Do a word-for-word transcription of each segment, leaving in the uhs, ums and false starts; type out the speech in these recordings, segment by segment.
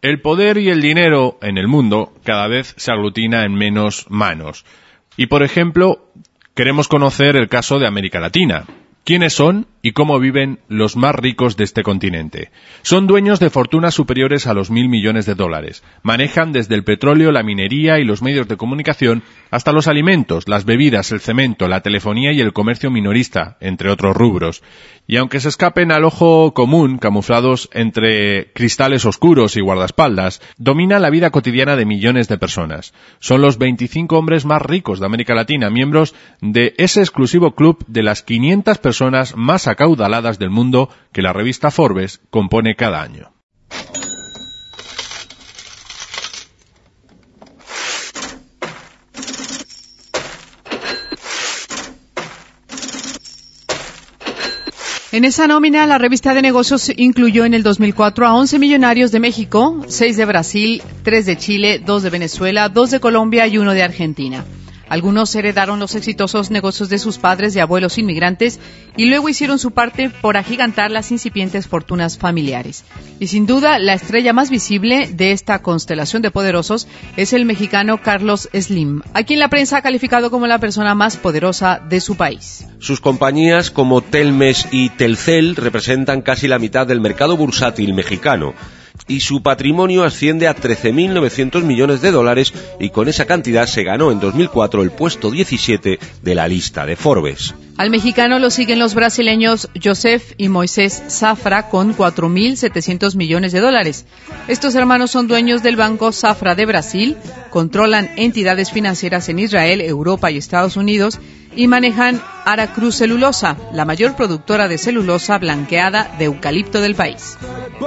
El poder y el dinero en el mundo cada vez se aglutina en menos manos. Y, por ejemplo, queremos conocer el caso de América Latina. ¿Quiénes son y cómo viven los más ricos de este continente? Son dueños de fortunas superiores a los mil millones de dólares. Manejan desde el petróleo, la minería y los medios de comunicación hasta los alimentos, las bebidas, el cemento, la telefonía y el comercio minorista, entre otros rubros. Y aunque se escapen al ojo común, camuflados entre cristales oscuros y guardaespaldas, dominan la vida cotidiana de millones de personas. Son los veinticinco hombres más ricos de América Latina, miembros de ese exclusivo club de las quinientas personas más acaudaladas del mundo que la revista Forbes compone cada año. En esa nómina, la revista de negocios incluyó en el dos mil cuatro a once millonarios de México, seis de Brasil, tres de Chile, dos de Venezuela, dos de Colombia y uno de Argentina. Algunos heredaron los exitosos negocios de sus padres y abuelos inmigrantes y luego hicieron su parte por agigantar las incipientes fortunas familiares. Y sin duda, la estrella más visible de esta constelación de poderosos es el mexicano Carlos Slim, a quien la prensa ha calificado como la persona más poderosa de su país. Sus compañías como Telmex y Telcel representan casi la mitad del mercado bursátil mexicano. Y su patrimonio asciende a trece mil novecientos millones de dólares y con esa cantidad se ganó en dos mil cuatro el puesto diecisiete de la lista de Forbes. Al mexicano lo siguen los brasileños Joseph y Moisés Safra con cuatro mil setecientos millones de dólares. Estos hermanos son dueños del Banco Safra de Brasil, controlan entidades financieras en Israel, Europa y Estados Unidos y manejan Aracruz Celulosa, la mayor productora de celulosa blanqueada de eucalipto del país.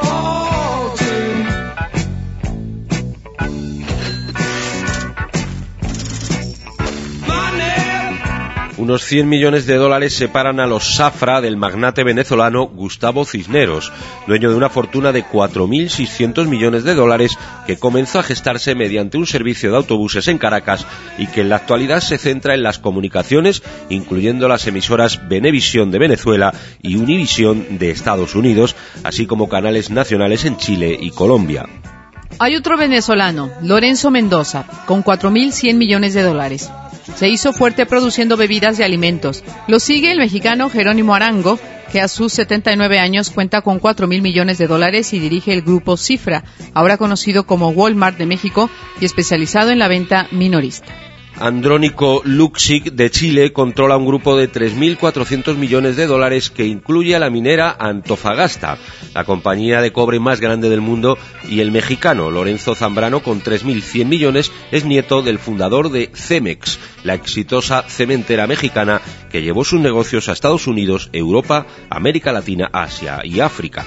Unos cien millones de dólares separan a los Safra del magnate venezolano Gustavo Cisneros, dueño de una fortuna de cuatro mil seiscientos millones de dólares que comenzó a gestarse mediante un servicio de autobuses en Caracas y que en la actualidad se centra en las comunicaciones, incluyendo las emisoras Venevisión de Venezuela y Univisión de Estados Unidos, así como canales nacionales en Chile y Colombia. Hay otro venezolano, Lorenzo Mendoza, con cuatro mil cien millones de dólares. Se hizo fuerte produciendo bebidas y alimentos. Lo sigue el mexicano Jerónimo Arango, que a sus setenta y nueve años cuenta con cuatro mil millones de dólares y dirige el grupo Cifra, ahora conocido como Walmart de México y especializado en la venta minorista. Andrónico Luksic de Chile controla un grupo de tres mil cuatrocientos millones de dólares que incluye a la minera Antofagasta, la compañía de cobre más grande del mundo, y el mexicano Lorenzo Zambrano con tres mil cien millones es nieto del fundador de Cemex, la exitosa cementera mexicana que llevó sus negocios a Estados Unidos, Europa, América Latina, Asia y África.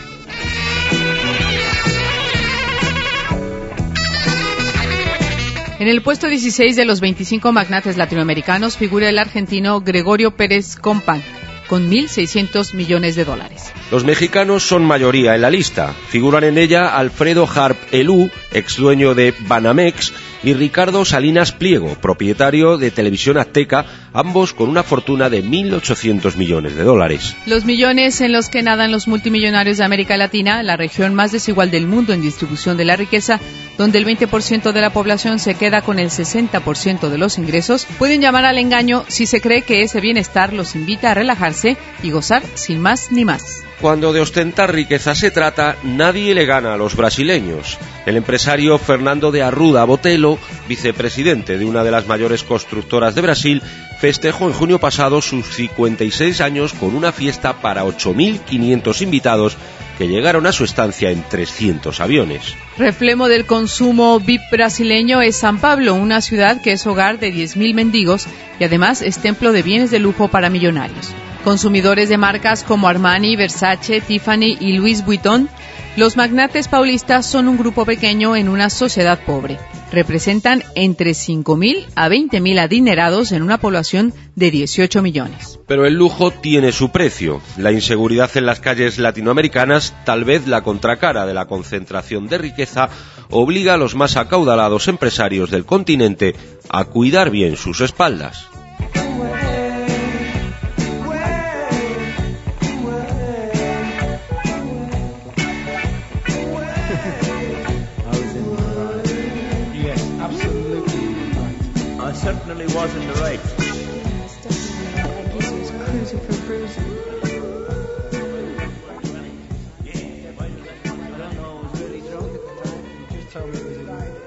En el puesto dieciséis de los veinticinco magnates latinoamericanos figura el argentino Gregorio Pérez Compán, con mil seiscientos millones de dólares. Los mexicanos son mayoría en la lista. Figuran en ella Alfredo Harp Elú, ex dueño de Banamex, y Ricardo Salinas Pliego, propietario de Televisión Azteca, ambos con una fortuna de mil ochocientos millones de dólares. Los millones en los que nadan los multimillonarios de América Latina, la región más desigual del mundo en distribución de la riqueza, donde el veinte por ciento de la población se queda con el sesenta por ciento de los ingresos, pueden llamar al engaño si se cree que ese bienestar los invita a relajarse y gozar sin más ni más. Cuando de ostentar riqueza se trata, nadie le gana a los brasileños. El empresario Fernando de Arruda Botelho, vicepresidente de una de las mayores constructoras de Brasil, festejó en junio pasado sus cincuenta y seis años con una fiesta para ocho mil quinientos invitados que llegaron a su estancia en trescientos aviones. Reflejo del consumo V I P brasileño es San Pablo, una ciudad que es hogar de diez mil mendigos y además es templo de bienes de lujo para millonarios. Consumidores de marcas como Armani, Versace, Tiffany y Louis Vuitton, los magnates paulistas son un grupo pequeño en una sociedad pobre. Representan entre cinco mil a veinte mil adinerados en una población de dieciocho millones. Pero el lujo tiene su precio. La inseguridad en las calles latinoamericanas, tal vez la contracara de la concentración de riqueza, obliga a los más acaudalados empresarios del continente a cuidar bien sus espaldas. certainly was in the right. Yes, definitely. I guess he was cruising for bruising. I don't know, I was really drunk at the time. He just told me it was in